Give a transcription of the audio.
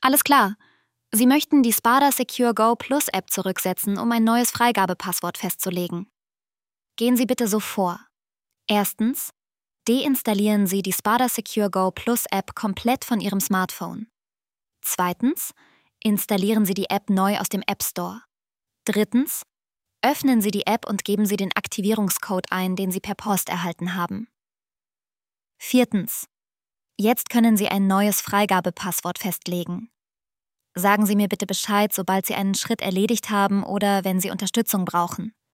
Alles klar. Sie möchten die Spada Secure Go Plus App zurücksetzen, um ein neues Freigabepasswort festzulegen. Gehen Sie bitte so vor. Erstens, deinstallieren Sie die Spada Secure Go Plus App komplett von Ihrem Smartphone. Zweitens, installieren Sie die App neu aus dem App Store. Drittens, öffnen Sie die App und geben Sie den Aktivierungscode ein, den Sie per Post erhalten haben. Viertens, jetzt können Sie ein neues Freigabepasswort festlegen. Sagen Sie mir bitte Bescheid, sobald Sie einen Schritt erledigt haben oder wenn Sie Unterstützung brauchen.